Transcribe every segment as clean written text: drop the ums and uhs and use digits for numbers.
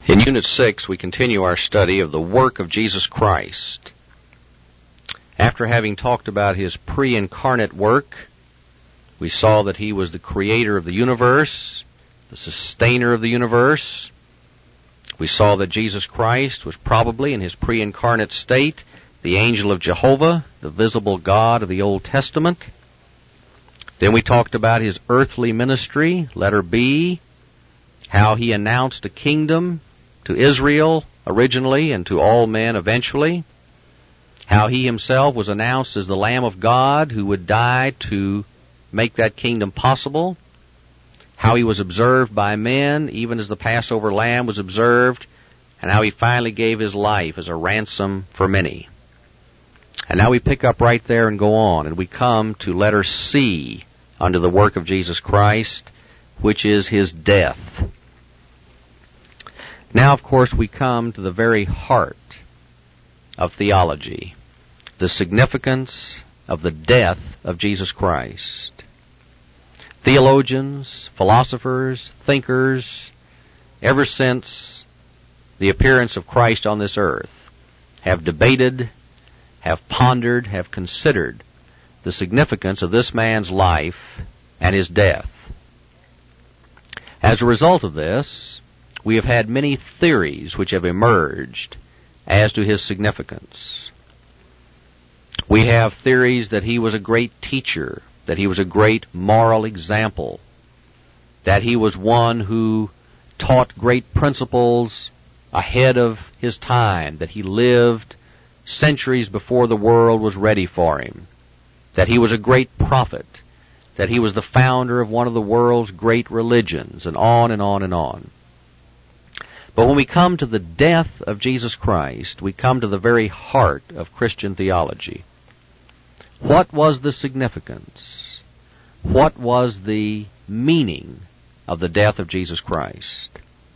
In Unit 6, we continue our study of the work of Jesus Christ. After having talked about his pre-incarnate work, we saw that he was the creator of the universe, the sustainer of the universe. We saw that Jesus Christ was probably, in his pre-incarnate state, the angel of Jehovah, the visible God of the Old Testament. Then we talked about his earthly ministry, letter B, how he announced a kingdom to Israel originally and to all men eventually, how he himself was announced as the Lamb of God who would die to make that kingdom possible, how he was observed by men even as the Passover lamb was observed, and how he finally gave his life as a ransom for many. And now we pick up right there and go on, and we come to letter C under the work of Jesus Christ, which is his death. Now, of course, we come to the very heart of theology, the significance of the death of Jesus Christ. Theologians, philosophers, thinkers, ever since the appearance of Christ on this earth, have debated, have pondered, have considered the significance of this man's life and his death. As a result of this, we have had many theories which have emerged as to his significance. We have theories that he was a great teacher, that he was a great moral example, that he was one who taught great principles ahead of his time, that he lived centuries before the world was ready for him, that he was a great prophet, that he was the founder of one of the world's great religions, and on and on and on. But when we come to the death of Jesus Christ, we come to the very heart of Christian theology. What was the significance? What was the meaning of the death of Jesus Christ?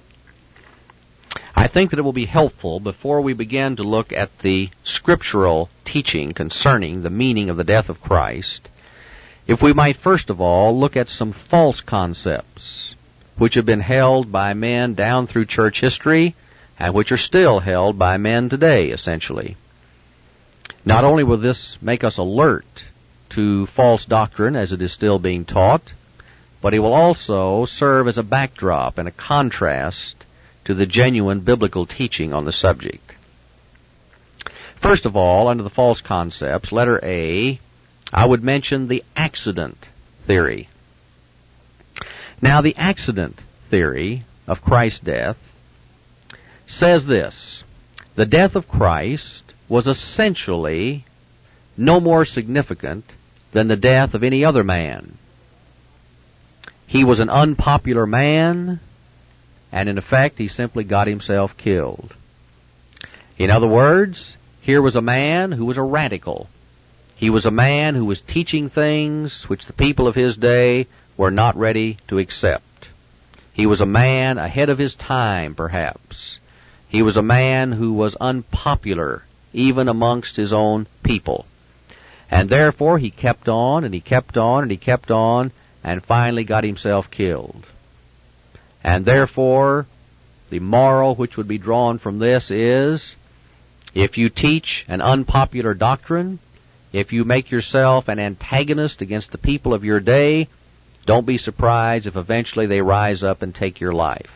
I think that it will be helpful, before we begin to look at the scriptural teaching concerning the meaning of the death of Christ, if we might first of all look at some false concepts which have been held by men down through church history and which are still held by men today, essentially. Not only will this make us alert to false doctrine as it is still being taught, but it will also serve as a backdrop and a contrast to the genuine biblical teaching on the subject. First of all, under the false concepts, letter A, I would mention the accident theory. Now, the accident theory of Christ's death says this: the death of Christ was essentially no more significant than the death of any other man. He was an unpopular man, and in effect, he simply got himself killed. In other words, here was a man who was a radical. He was a man who was teaching things which the people of his day were not ready to accept. He was a man ahead of his time, perhaps. He was a man who was unpopular, even amongst his own people. And therefore he kept on, and he kept on, and he kept on, and finally got himself killed. And therefore, the moral which would be drawn from this is, if you teach an unpopular doctrine, if you make yourself an antagonist against the people of your day, don't be surprised if eventually they rise up and take your life.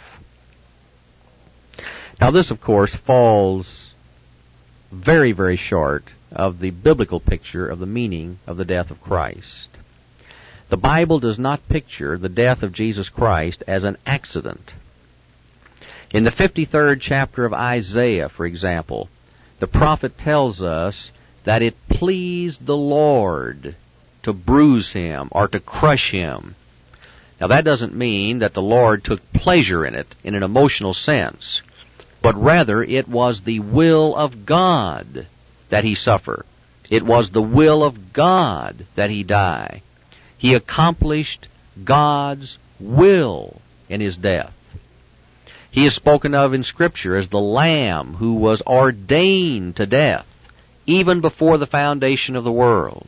Now this, of course, falls very, very short of the biblical picture of the meaning of the death of Christ. The Bible does not picture the death of Jesus Christ as an accident. In the 53rd chapter of Isaiah, for example, the prophet tells us that it pleased the Lord to bruise him or to crush him. Now that doesn't mean that the Lord took pleasure in it in an emotional sense, but rather it was the will of God that he suffer. It was the will of God that he die. He accomplished God's will in his death. He is spoken of in Scripture as the Lamb who was ordained to death even before the foundation of the world.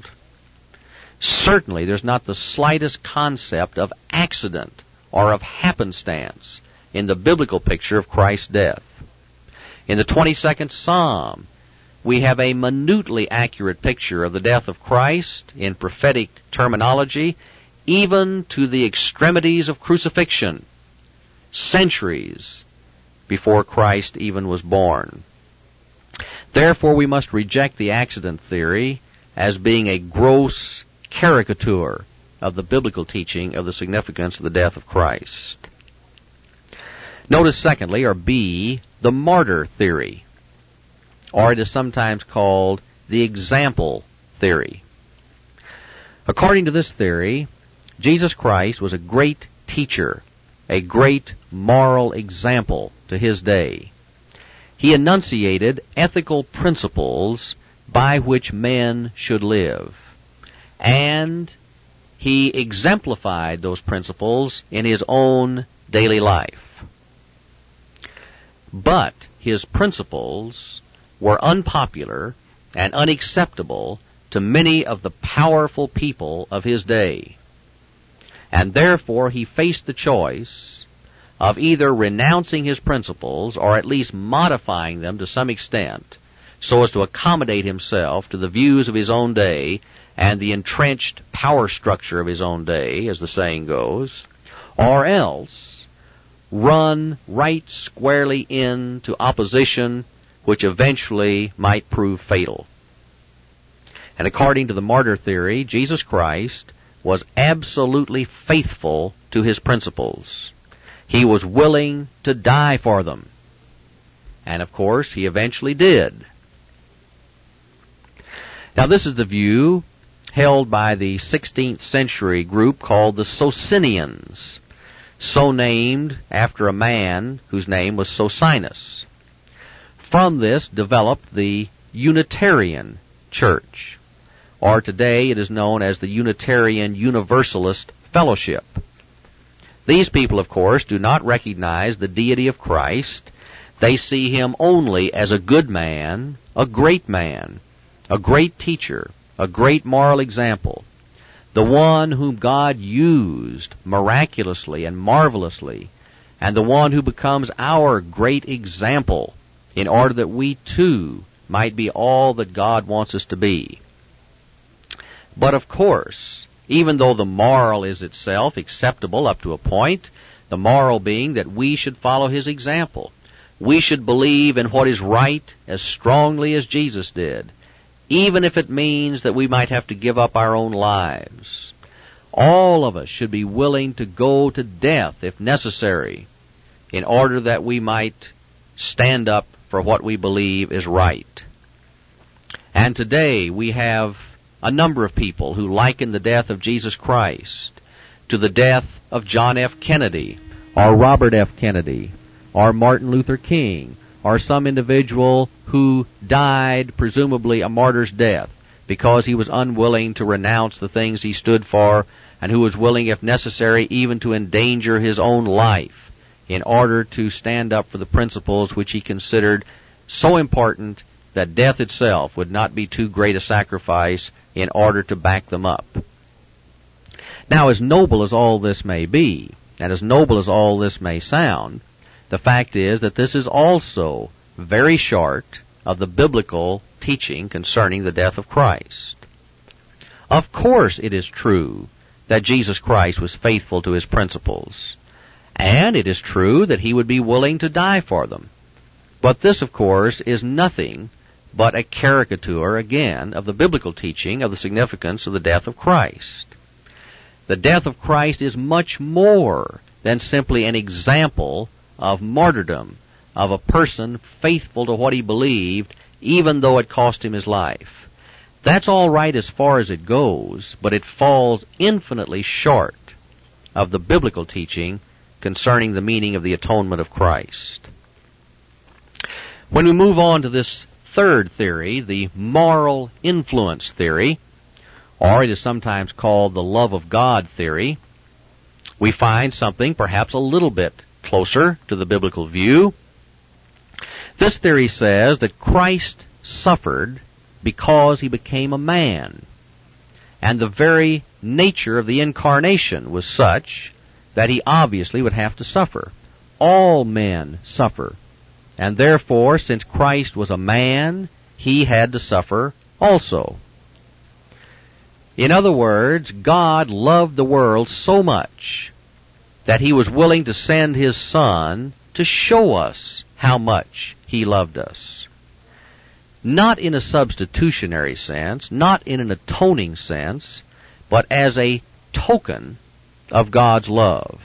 Certainly there's not the slightest concept of accident or of happenstance in the biblical picture of Christ's death. In the 22nd Psalm, we have a minutely accurate picture of the death of Christ in prophetic terminology, even to the extremities of crucifixion, centuries before Christ even was born. Therefore, we must reject the accident theory as being a gross caricature of the biblical teaching of the significance of the death of Christ. Notice, secondly, or B, the martyr theory, or it is sometimes called the example theory. According to this theory, Jesus Christ was a great teacher, a great moral example to his day. He enunciated ethical principles by which men should live, and he exemplified those principles in his own daily life. But his principles were unpopular and unacceptable to many of the powerful people of his day, and therefore he faced the choice of either renouncing his principles or at least modifying them to some extent so as to accommodate himself to the views of his own day and the entrenched power structure of his own day, as the saying goes, or else run right squarely into opposition which eventually might prove fatal. And according to the martyr theory, Jesus Christ was absolutely faithful to his principles. He was willing to die for them. And of course, he eventually did. Now, this is the view held by the 16th century group called the Socinians, so named after a man whose name was Socinus. From this developed the Unitarian Church, or today it is known as the Unitarian Universalist Fellowship. These people, of course, do not recognize the deity of Christ. They see him only as a good man, a great teacher, a great moral example, the one whom God used miraculously and marvelously, and the one who becomes our great example in order that we too might be all that God wants us to be. But of course, even though the moral is itself acceptable up to a point, the moral being that we should follow his example. We should believe in what is right as strongly as Jesus did, even if it means that we might have to give up our own lives. All of us should be willing to go to death if necessary in order that we might stand up for what we believe is right. And today we have a number of people who liken the death of Jesus Christ to the death of John F. Kennedy, or Robert F. Kennedy, or Martin Luther King, or some individual who died, presumably a martyr's death, because he was unwilling to renounce the things he stood for, and who was willing, if necessary, even to endanger his own life in order to stand up for the principles which he considered so important that death itself would not be too great a sacrifice in order to back them up. Now, as noble as all this may be, and as noble as all this may sound, the fact is that this is also very short of the biblical teaching concerning the death of Christ. Of course it is true that Jesus Christ was faithful to his principles, and it is true that he would be willing to die for them. But this, of course, is nothing but a caricature, again, of the biblical teaching of the significance of the death of Christ. The death of Christ is much more than simply an example of martyrdom, of a person faithful to what he believed, even though it cost him his life. That's all right as far as it goes, but it falls infinitely short of the biblical teaching concerning the meaning of the atonement of Christ. When we move on to this third theory, the moral influence theory, or it is sometimes called the love of God theory, we find something perhaps a little bit closer to the biblical view. This theory says that Christ suffered because he became a man, and the very nature of the incarnation was such that he obviously would have to suffer. all men suffer. And therefore, since Christ was a man, he had to suffer also. In other words, God loved the world so much that he was willing to send his Son to show us how much he loved us. Not in a substitutionary sense, not in an atoning sense, but as a token of God's love.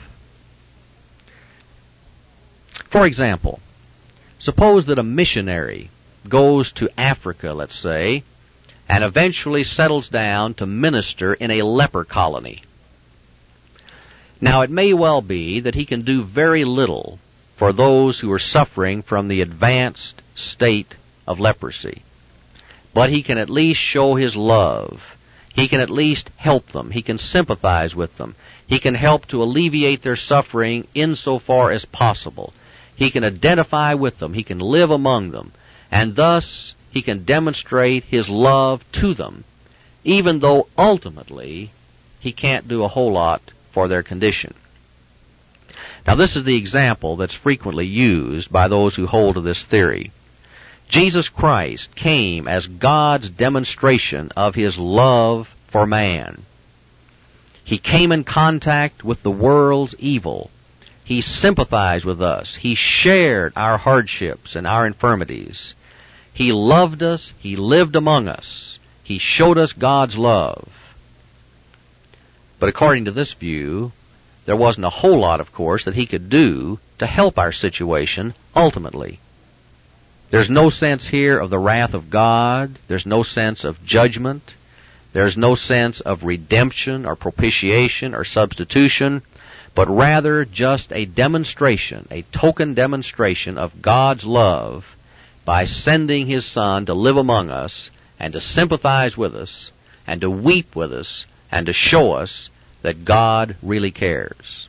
For example, suppose that a missionary goes to Africa, let's say, and eventually settles down to minister in a leper colony. Now, it may well be that he can do very little for those who are suffering from the advanced state of leprosy. But he can at least show his love. He can at least help them. He can sympathize with them. He can help to alleviate their suffering insofar as possible. He can identify with them. He can live among them. And thus, he can demonstrate his love to them, even though ultimately he can't do a whole lot for their condition. Now, this is the example that's frequently used by those who hold to this theory. Jesus Christ came as God's demonstration of his love for man. He came in contact with the world's evil. He sympathized with us. He shared our hardships and our infirmities. He loved us. He lived among us. He showed us God's love. But according to this view, there wasn't a whole lot, of course, that he could do to help our situation ultimately. There's no sense here of the wrath of God. There's no sense of judgment. There's no sense of redemption or propitiation or substitution, but rather just a demonstration, a token demonstration of God's love by sending his Son to live among us and to sympathize with us and to weep with us and to show us that God really cares.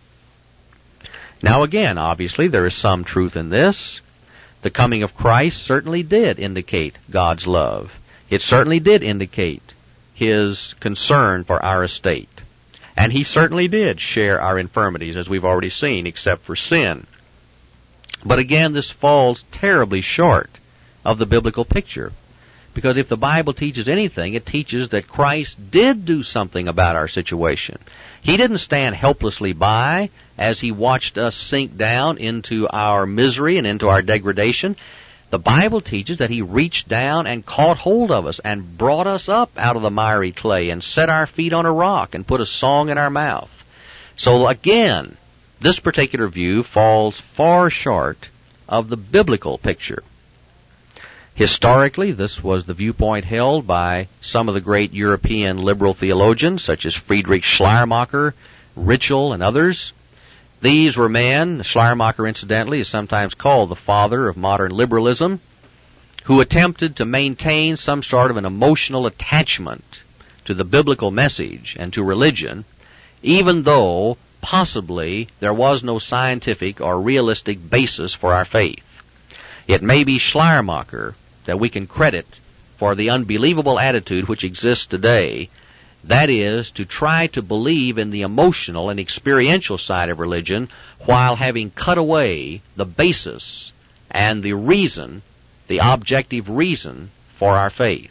Now again, obviously, there is some truth in this. The coming of Christ certainly did indicate God's love. It certainly did indicate his concern for our estate. And he certainly did share our infirmities, as we've already seen, except for sin. But again, this falls terribly short of the biblical picture. Because if the Bible teaches anything, it teaches that Christ did do something about our situation. He didn't stand helplessly by as he watched us sink down into our misery and into our degradation. The Bible teaches that he reached down and caught hold of us and brought us up out of the miry clay and set our feet on a rock and put a song in our mouth. So again, this particular view falls far short of the biblical picture. Historically, this was the viewpoint held by some of the great European liberal theologians, such as Friedrich Schleiermacher, Ritschl, and others. These were men, Schleiermacher incidentally is sometimes called the father of modern liberalism, who attempted to maintain some sort of an emotional attachment to the biblical message and to religion, even though possibly there was no scientific or realistic basis for our faith. It may be Schleiermacher that we can credit for the unbelievable attitude which exists today, that is, to try to believe in the emotional and experiential side of religion while having cut away the basis and the reason, the objective reason for our faith.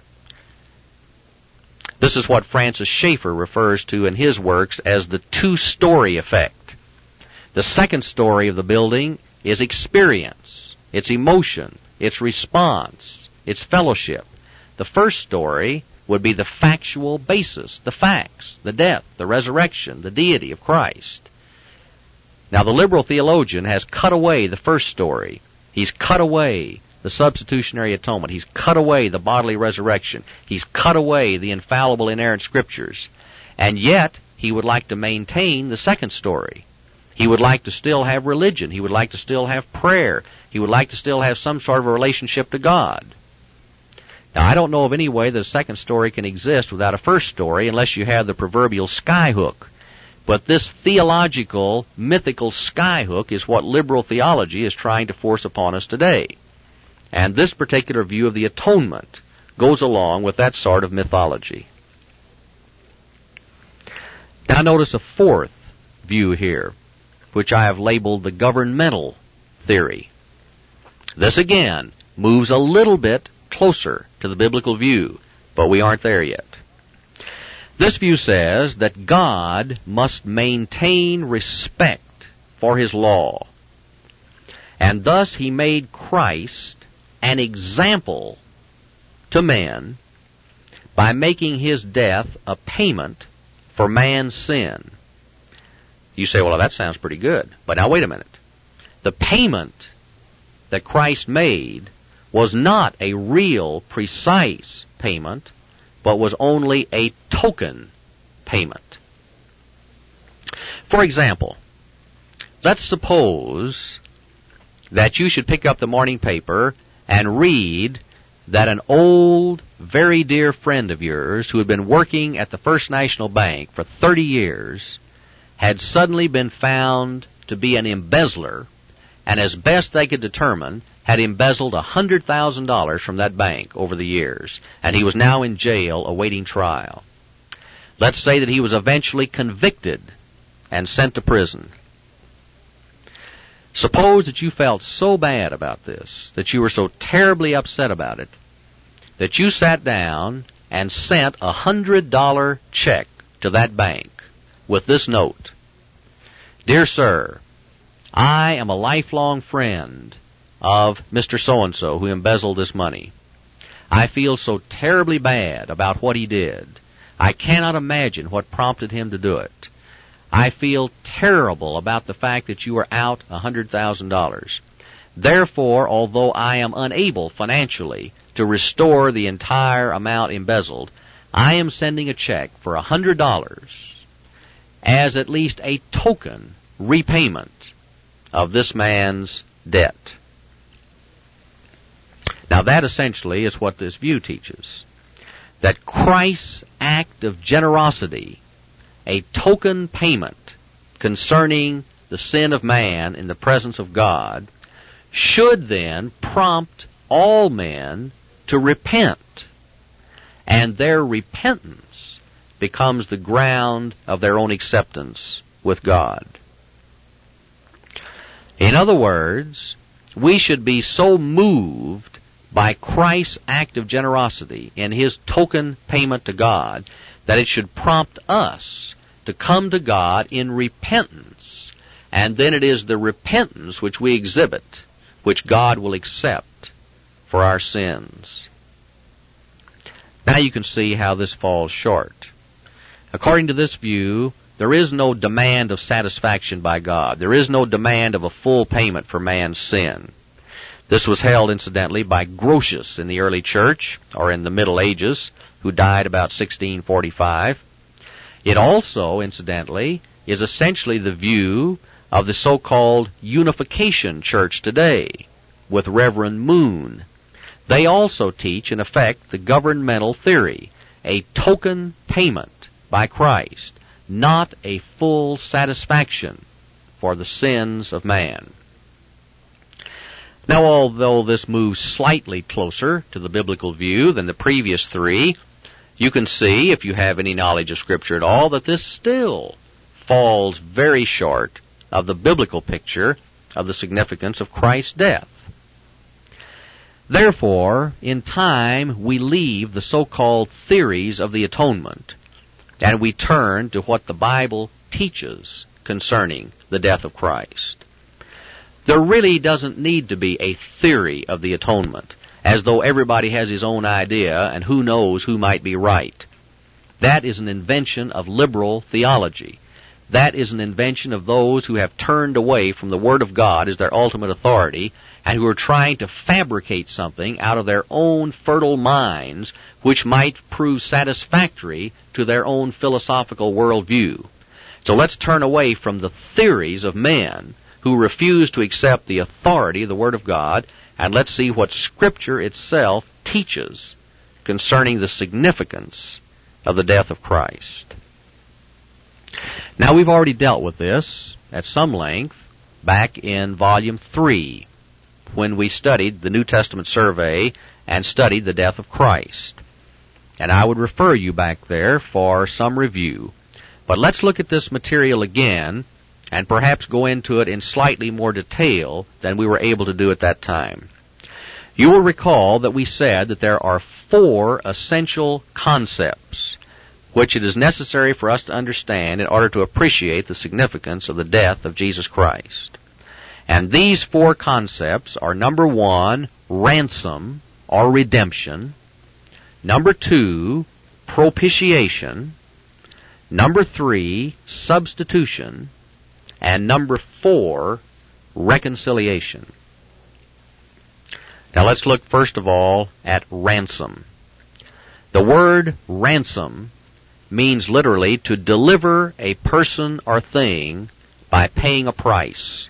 This is what Francis Schaeffer refers to in his works as the two-story effect. The second story of the building is experience, it's emotion, its response, its fellowship. The first story would be the factual basis, the facts, the death, the resurrection, the deity of Christ. Now, the liberal theologian has cut away the first story. He's cut away the substitutionary atonement. He's cut away the bodily resurrection. He's cut away the infallible, inerrant scriptures. And yet, he would like to maintain the second story. He would like to still have religion. He would like to still have prayer. He would like to still have some sort of a relationship to God. Now, I don't know of any way that a second story can exist without a first story unless you have the proverbial skyhook. But this theological, mythical skyhook is what liberal theology is trying to force upon us today. And this particular view of the atonement goes along with that sort of mythology. Now notice a fourth view here. which I have labeled the governmental theory. This again moves a little bit closer to the biblical view, but we aren't there yet. This view says that God must maintain respect for His law, and thus He made Christ an example to men by making His death a payment for man's sin. You say, well, that sounds pretty good. But now wait a minute. The payment that Christ made was not a real, precise payment, but was only a token payment. For example, let's suppose that you should pick up the morning paper and read that an old, very dear friend of yours who had been working at the First National Bank for 30 years had suddenly been found to be an embezzler, and as best they could determine, had embezzled $100,000 from that bank over the years, and he was now in jail awaiting trial. Let's say that he was eventually convicted and sent to prison. Suppose that you felt so bad about this, that you were so terribly upset about it, that you sat down and sent a $100 check to that bank with this note. Dear sir, I am a lifelong friend of Mr. So-and-so who embezzled this money. I feel so terribly bad about what he did. I cannot imagine what prompted him to do it. I feel terrible about the fact that you are out $100,000. Therefore, although I am unable financially to restore the entire amount embezzled, I am sending a check for $100 as at least a token repayment of this man's debt. Now that essentially is what this view teaches. That Christ's act of generosity, a token payment concerning the sin of man in the presence of God, should then prompt all men to repent, and their repentance becomes the ground of their own acceptance with God. In other words, we should be so moved by Christ's act of generosity in His token payment to God that it should prompt us to come to God in repentance, and then it is the repentance which we exhibit which God will accept for our sins. Now you can see how this falls short. According to this view, there is no demand of satisfaction by God. There is no demand of a full payment for man's sin. This was held, incidentally, by Grotius in the early church, or in the Middle Ages, who died about 1645. It also, incidentally, is essentially the view of the so-called Unification Church today, with Reverend Moon. They also teach, in effect, the governmental theory, a token payment by Christ, not a full satisfaction for the sins of man. Now, although this moves slightly closer to the biblical view than the previous three, you can see, if you have any knowledge of Scripture at all, that this still falls very short of the biblical picture of the significance of Christ's death. Therefore, in time, we leave the so-called theories of the atonement, and we turn to what the Bible teaches concerning the death of Christ. There really doesn't need to be a theory of the atonement, as though everybody has his own idea and who knows who might be right. That is an invention of liberal theology. That is an invention of those who have turned away from the Word of God as their ultimate authority and who are trying to fabricate something out of their own fertile minds which might prove satisfactory to their own philosophical worldview. So let's turn away from the theories of men who refuse to accept the authority of the Word of God, and let's see what Scripture itself teaches concerning the significance of the death of Christ. Now, we've already dealt with this at some length back in Volume 3, when we studied the New Testament survey and studied the death of Christ. And I would refer you back there for some review. But let's look at this material again and perhaps go into it in slightly more detail than we were able to do at that time. You will recall that we said that there are 4 essential concepts which it is necessary for us to understand in order to appreciate the significance of the death of Jesus Christ. And these 4 concepts are, number 1, ransom or redemption; number 2, propitiation; number 3, substitution; and number 4, reconciliation. Now let's look first of all at ransom. The word ransom means literally to deliver a person or thing by paying a price.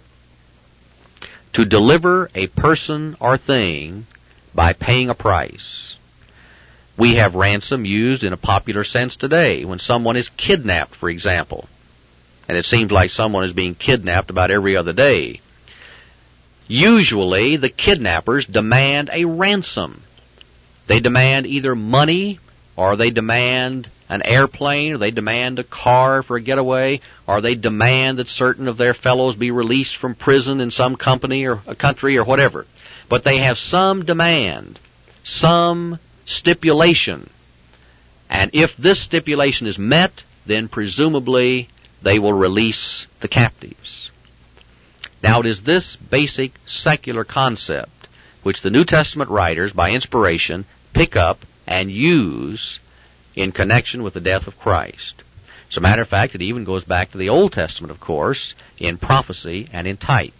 To deliver a person or thing by paying a price. We have ransom used in a popular sense today when someone is kidnapped, for example. And it seems like someone is being kidnapped about every other day. Usually, the kidnappers demand a ransom. They demand either money, or they demand an airplane, or they demand a car for a getaway, or they demand that certain of their fellows be released from prison in some company or a country or whatever. But they have some demand, some stipulation. And if this stipulation is met, then presumably they will release the captives. Now it is this basic secular concept which the New Testament writers, by inspiration, pick up and use in connection with the death of Christ. As a matter of fact, it even goes back to the Old Testament, of course, in prophecy and in type.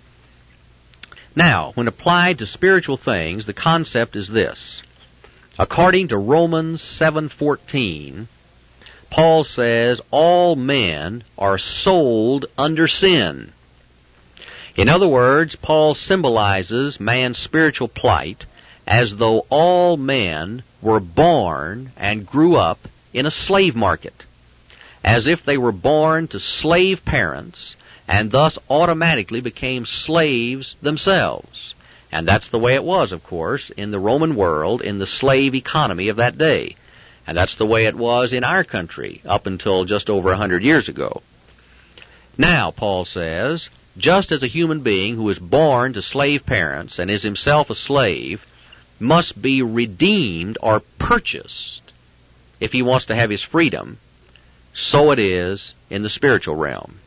Now, when applied to spiritual things, the concept is this. According to Romans 7:14, Paul says all men are sold under sin. In other words, Paul symbolizes man's spiritual plight as though all men were born and grew up in a slave market, as if they were born to slave parents and thus automatically became slaves themselves. And that's the way it was, of course, in the Roman world, in the slave economy of that day. And that's the way it was in our country up until just over 100 years ago. Now, Paul says, just as a human being who is born to slave parents and is himself a slave must be redeemed or purchased if he wants to have his freedom, so it is in the spiritual realm.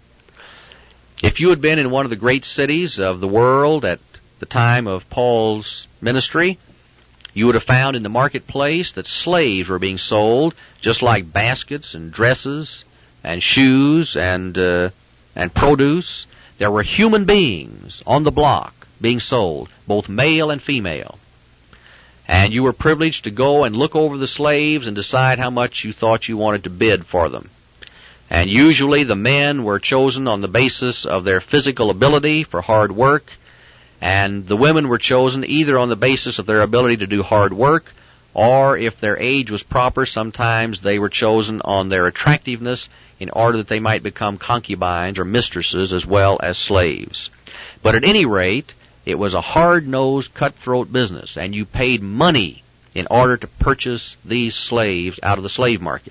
If you had been in one of the great cities of the world at the time of Paul's ministry, you would have found in the marketplace that slaves were being sold, just like baskets and dresses and shoes and produce. There were human beings on the block being sold, both male and female. And you were privileged to go and look over the slaves and decide how much you thought you wanted to bid for them. And usually the men were chosen on the basis of their physical ability for hard work, and the women were chosen either on the basis of their ability to do hard work, or if their age was proper, sometimes they were chosen on their attractiveness in order that they might become concubines or mistresses as well as slaves. But at any rate, it was a hard-nosed, cutthroat business, and you paid money in order to purchase these slaves out of the slave market.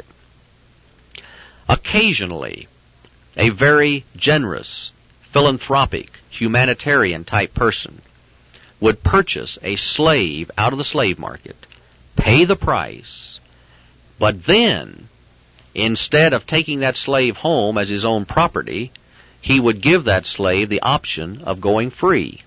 Occasionally, a very generous, philanthropic, humanitarian-type person would purchase a slave out of the slave market, pay the price, but then, instead of taking that slave home as his own property, he would give that slave the option of going free.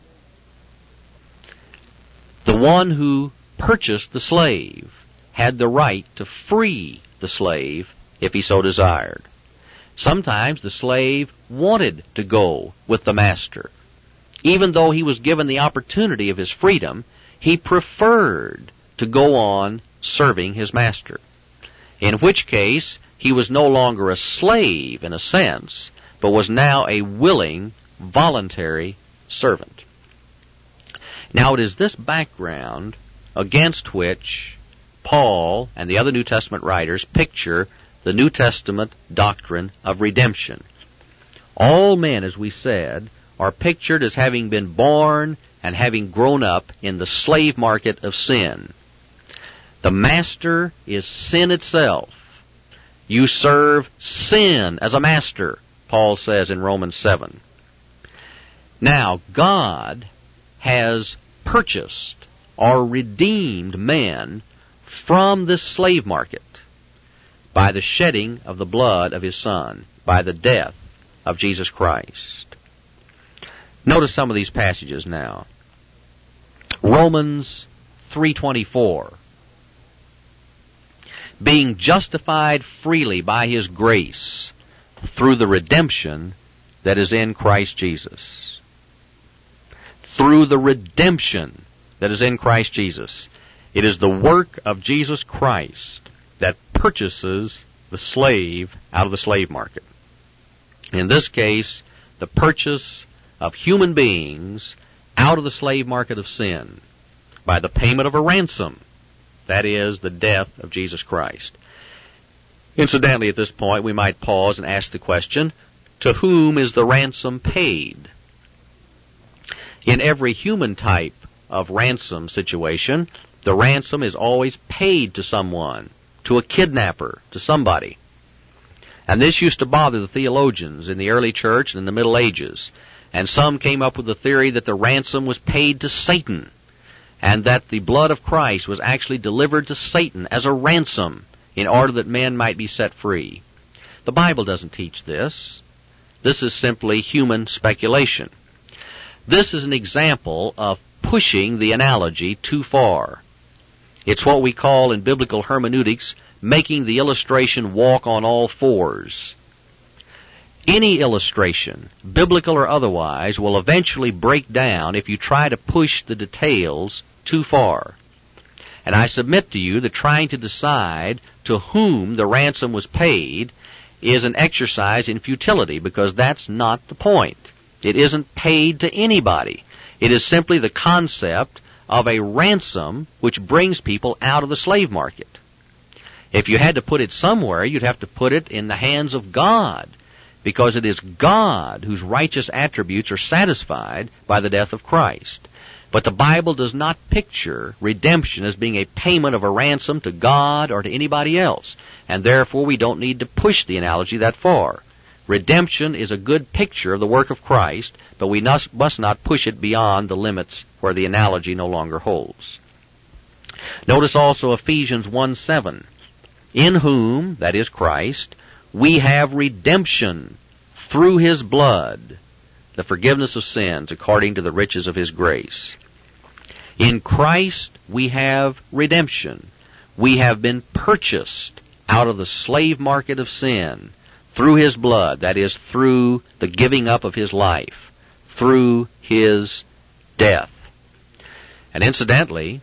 The one who purchased the slave had the right to free the slave if he so desired. Sometimes the slave wanted to go with the master. Even though he was given the opportunity of his freedom, he preferred to go on serving his master. In which case, he was no longer a slave in a sense, but was now a willing, voluntary servant. Now it is this background against which Paul and the other New Testament writers picture the New Testament doctrine of redemption. All men, as we said, are pictured as having been born and having grown up in the slave market of sin. The master is sin itself. You serve sin as a master Paul says in Romans 7. Now, God has purchased or redeemed men from this slave market by the shedding of the blood of His Son, by the death of Jesus Christ. Notice some of these passages now. Romans 3:24. Being justified freely by His grace through the redemption that is in Christ Jesus. Through the redemption that is in Christ Jesus. It is the work of Jesus Christ that purchases the slave out of the slave market. In this case, the purchase of human beings out of the slave market of sin by the payment of a ransom, that is, the death of Jesus Christ. Incidentally, at this point, we might pause and ask the question, to whom is the ransom paid? In every human type of ransom situation, the ransom is always paid to someone, to a kidnapper, to somebody. And this used to bother the theologians in the early church and in the Middle Ages. And some came up with the theory that the ransom was paid to Satan, and that the blood of Christ was actually delivered to Satan as a ransom in order that men might be set free. The Bible doesn't teach this. This is simply human speculation. This is an example of pushing the analogy too far. It's what we call in biblical hermeneutics making the illustration walk on all fours. Any illustration, biblical or otherwise, will eventually break down if you try to push the details too far. And I submit to you that trying to decide to whom the ransom was paid is an exercise in futility, because that's not the point. It isn't paid to anybody. It is simply the concept of a ransom which brings people out of the slave market. If you had to put it somewhere, you'd have to put it in the hands of God, because it is God whose righteous attributes are satisfied by the death of Christ. But the Bible does not picture redemption as being a payment of a ransom to God or to anybody else, and therefore we don't need to push the analogy that far. Redemption is a good picture of the work of Christ, but we must not push it beyond the limits where the analogy no longer holds. Notice also Ephesians 1:7. In whom, that is Christ, we have redemption through His blood, the forgiveness of sins according to the riches of His grace. In Christ we have redemption. We have been purchased out of the slave market of sin through His blood, that is, through the giving up of His life, through His death. And incidentally,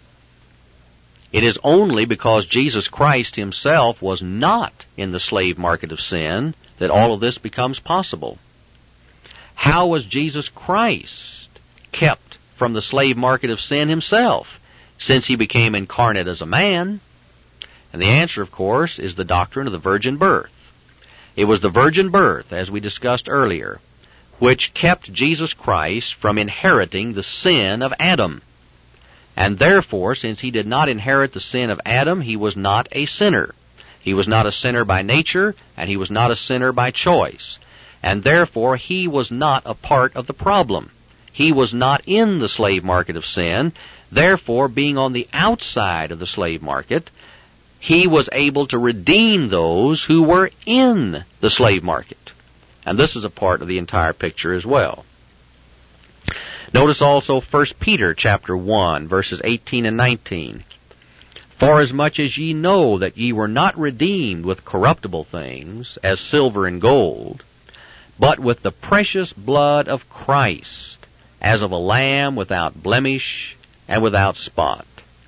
it is only because Jesus Christ Himself was not in the slave market of sin that all of this becomes possible. How was Jesus Christ kept from the slave market of sin Himself, since He became incarnate as a man? And the answer, of course, is the doctrine of the virgin birth. It was the virgin birth, as we discussed earlier, which kept Jesus Christ from inheriting the sin of Adam. And therefore, since He did not inherit the sin of Adam, He was not a sinner. He was not a sinner by nature, and He was not a sinner by choice. And therefore, He was not a part of the problem. He was not in the slave market of sin. Therefore, being on the outside of the slave market, He was able to redeem those who were in the slave market. And this is a part of the entire picture as well. Notice also 1 Peter chapter 1, verses 18 and 19. Forasmuch as ye know that ye were not redeemed with corruptible things, as silver and gold, but with the precious blood of Christ, as of a lamb without blemish and without spot.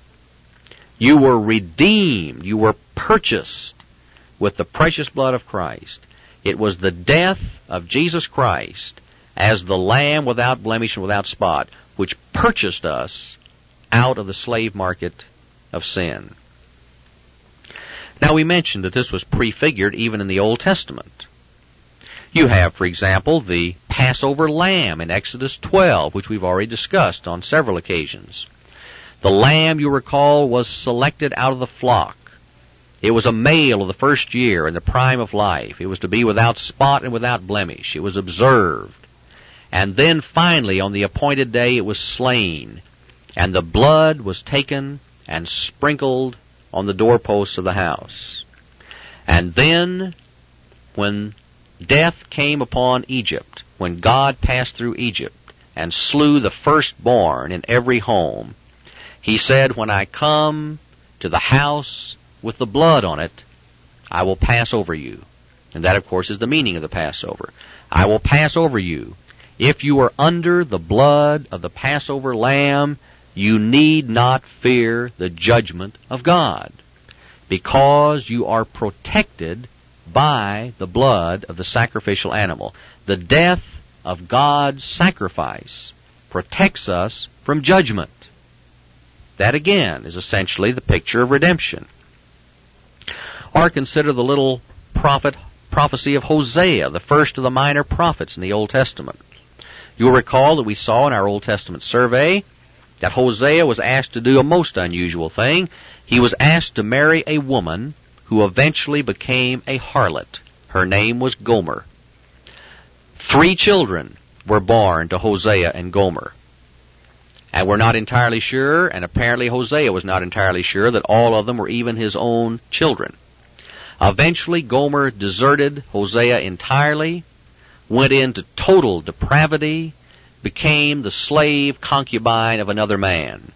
You were redeemed, you were purchased with the precious blood of Christ. It was the death of Jesus Christ as the lamb without blemish and without spot, which purchased us out of the slave market of sin. Now we mentioned that this was prefigured even in the Old Testament. You have, for example, the Passover lamb in Exodus 12, which we've already discussed on several occasions. The lamb, you recall, was selected out of the flock. It was a male of the first year in the prime of life. It was to be without spot and without blemish. It was observed. And then finally, on the appointed day, it was slain. And the blood was taken and sprinkled on the doorposts of the house. And then, when death came upon Egypt, when God passed through Egypt and slew the firstborn in every home, he said, when I come to the house with the blood on it, I will pass over you. And that, of course, is the meaning of the Passover. I will pass over you. If you are under the blood of the Passover lamb, you need not fear the judgment of God, because you are protected by the blood of the sacrificial animal. The death of God's sacrifice protects us from judgment. That again is essentially the picture of redemption. Or consider the little prophecy of Hosea, the first of the minor prophets in the Old Testament. You'll recall that we saw in our Old Testament survey that Hosea was asked to do a most unusual thing. He was asked to marry a woman who eventually became a harlot. Her name was Gomer. 3 children were born to Hosea and Gomer. And we're not entirely sure, and apparently Hosea was not entirely sure, that all of them were even his own children. Eventually, Gomer deserted Hosea entirely, went into total depravity, became the slave concubine of another man.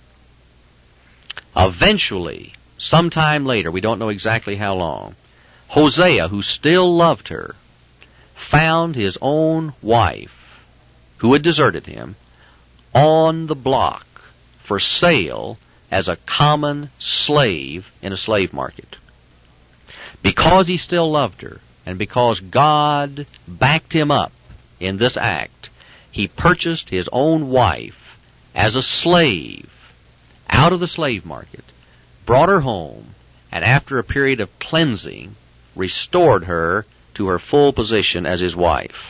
Eventually, sometime later, we don't know exactly how long, Hosea, who still loved her, found his own wife, who had deserted him, on the block for sale as a common slave in a slave market. Because he still loved her, and because God backed him up in this act, he purchased his own wife as a slave out of the slave market, brought her home, and after a period of cleansing, restored her to her full position as his wife.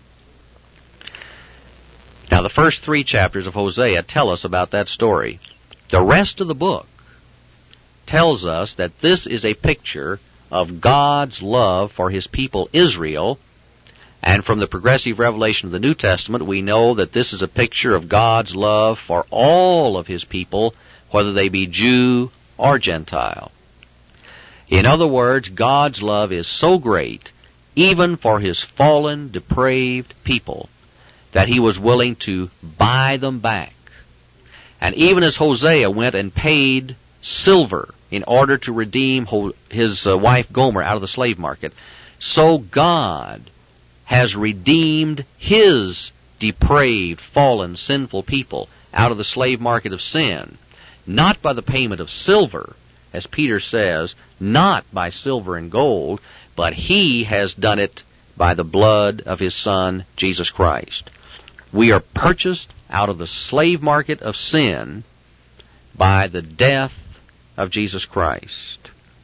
Now, the first 3 chapters of Hosea tell us about that story. The rest of the book tells us that this is a picture of God's love for his people Israel, and from the progressive revelation of the New Testament, we know that this is a picture of God's love for all of his people, whether they be Jew or Gentile. In other words, God's love is so great, even for his fallen, depraved people, that he was willing to buy them back. And even as Hosea went and paid silver in order to redeem his wife Gomer out of the slave market, so God has redeemed his depraved, fallen, sinful people out of the slave market of sin, not by the payment of silver, as Peter says, not by silver and gold, but he has done it by the blood of his Son, Jesus Christ. We are purchased out of the slave market of sin by the death of Jesus Christ.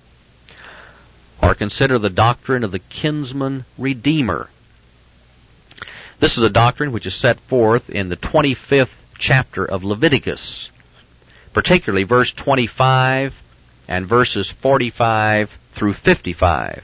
Or consider the doctrine of the kinsman redeemer. This is a doctrine which is set forth in the 25th chapter of Leviticus, particularly verse 25 and verses 45 through 55.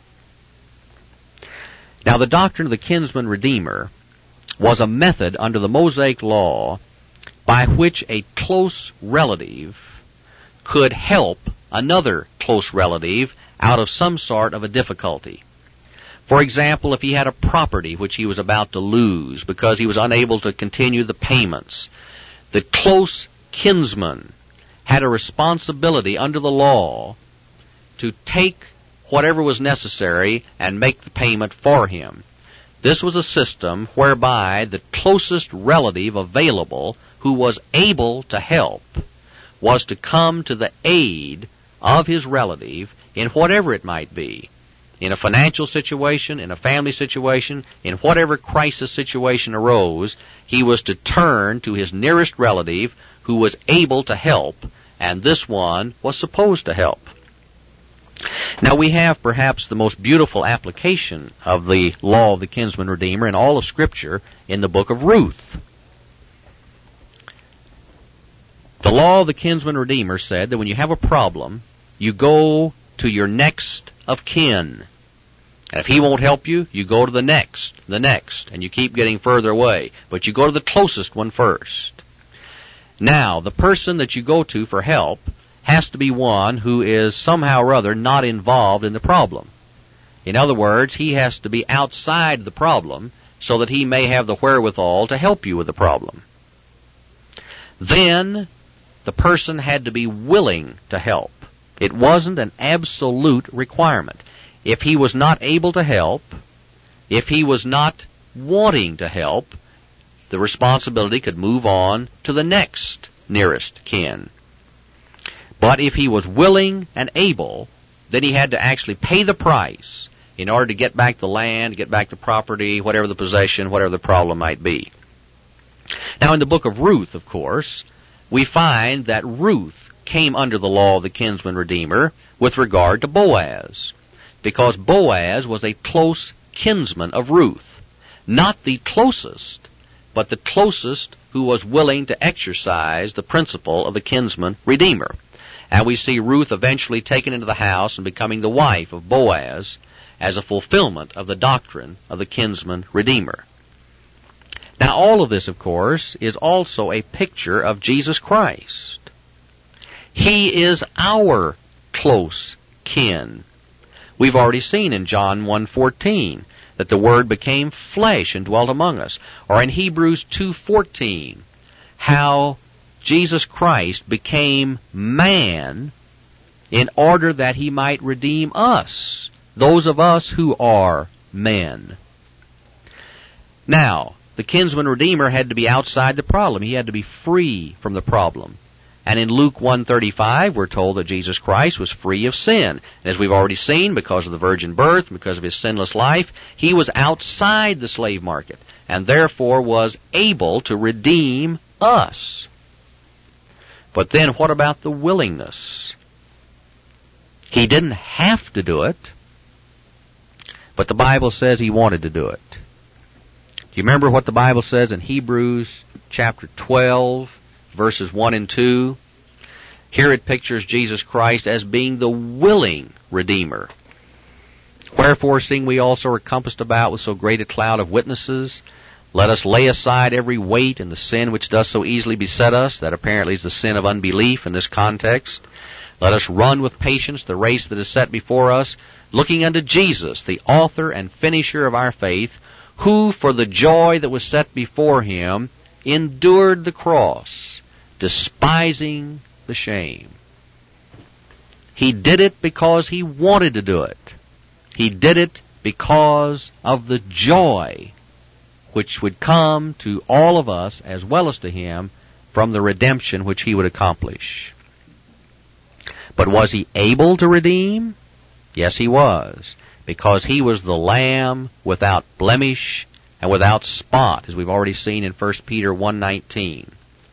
Now, the doctrine of the kinsman redeemer was a method under the Mosaic law by which a close relative could help another close relative out of some sort of a difficulty. For example, if he had a property which he was about to lose because he was unable to continue the payments, the close kinsman had a responsibility under the law to take whatever was necessary and make the payment for him. This was a system whereby the closest relative available who was able to help was to come to the aid of his relative in whatever it might be. In a financial situation, in a family situation, in whatever crisis situation arose, he was to turn to his nearest relative who was able to help, and this one was supposed to help. Now, we have perhaps the most beautiful application of the law of the kinsman redeemer in all of Scripture in the book of Ruth. The law of the kinsman redeemer said that when you have a problem, you go to your next of kin. And if he won't help you, you go to the next, and you keep getting further away. But you go to the closest one first. Now, the person that you go to for help has to be one who is somehow or other not involved in the problem. In other words, he has to be outside the problem so that he may have the wherewithal to help you with the problem. Then, the person had to be willing to help. It wasn't an absolute requirement. If he was not able to help, if he was not wanting to help, the responsibility could move on to the next nearest kin. But if he was willing and able, then he had to actually pay the price in order to get back the land, get back the property, whatever the possession, whatever the problem might be. Now, in the book of Ruth, of course, we find that Ruth came under the law of the kinsman redeemer with regard to Boaz, because Boaz was a close kinsman of Ruth. Not the closest, but the closest who was willing to exercise the principle of the kinsman redeemer. And we see Ruth eventually taken into the house and becoming the wife of Boaz as a fulfillment of the doctrine of the kinsman redeemer. Now, all of this, of course, is also a picture of Jesus Christ. He is our close kin. We've already seen in John 1:14 that the Word became flesh and dwelt among us. Or in Hebrews 2:14, how Jesus Christ became man in order that he might redeem us, those of us who are men. Now, the kinsman redeemer had to be outside the problem. He had to be free from the problem. And in Luke 1:35, we're told that Jesus Christ was free of sin. And as we've already seen, because of the virgin birth, because of his sinless life, he was outside the slave market, and therefore was able to redeem us. But then what about the willingness? He didn't have to do it, but the Bible says he wanted to do it. Do you remember what the Bible says in Hebrews chapter 12, verses 1 and 2? Here it pictures Jesus Christ as being the willing Redeemer. Wherefore, seeing we also are compassed about with so great a cloud of witnesses, let us lay aside every weight and the sin which does so easily beset us. That apparently is the sin of unbelief in this context. Let us run with patience the race that is set before us, looking unto Jesus, the author and finisher of our faith, who for the joy that was set before him endured the cross, despising the shame. He did it because he wanted to do it. He did it because of the joy which would come to all of us as well as to him from the redemption which he would accomplish. But was he able to redeem? Yes, he was, because he was the Lamb without blemish and without spot, as we've already seen in 1 Peter 1:19.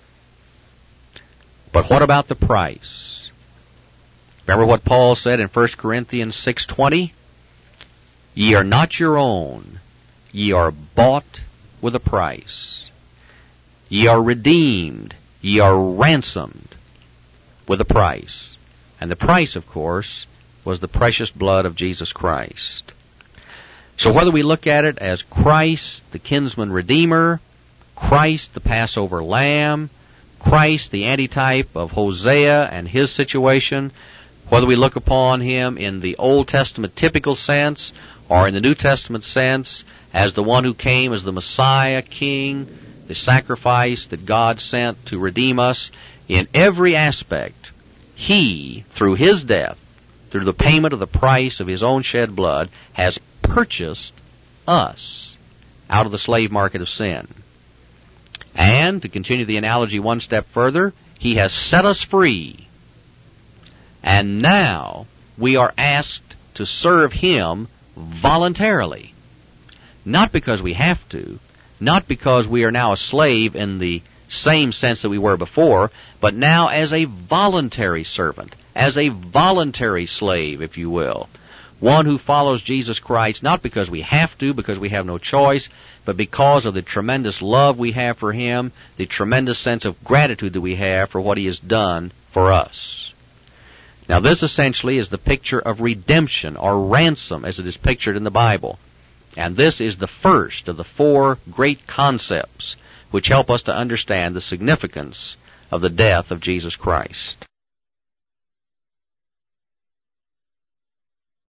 But what about the price? Remember what Paul said in 1 Corinthians 6:20? Ye are not your own, ye are bought with a price. Ye are redeemed, ye are ransomed with a price. And the price, of course, was the precious blood of Jesus Christ. So whether we look at it as Christ, the kinsman redeemer, Christ, the Passover lamb, Christ, the antitype of Hosea and his situation, whether we look upon him in the Old Testament typical sense or in the New Testament sense as the one who came as the Messiah, King, the sacrifice that God sent to redeem us, in every aspect, he, through his death, through the payment of the price of his own shed blood, has purchased us out of the slave market of sin. And, to continue the analogy one step further, he has set us free. And now we are asked to serve him voluntarily. Not because we have to, not because we are now a slave in the same sense that we were before, but now as a voluntary servant, as a voluntary slave, if you will. One who follows Jesus Christ not because we have to, because we have no choice, but because of the tremendous love we have for him, the tremendous sense of gratitude that we have for what he has done for us. Now this essentially is the picture of redemption or ransom as it is pictured in the Bible. And this is the first of the four great concepts which help us to understand the significance of the death of Jesus Christ.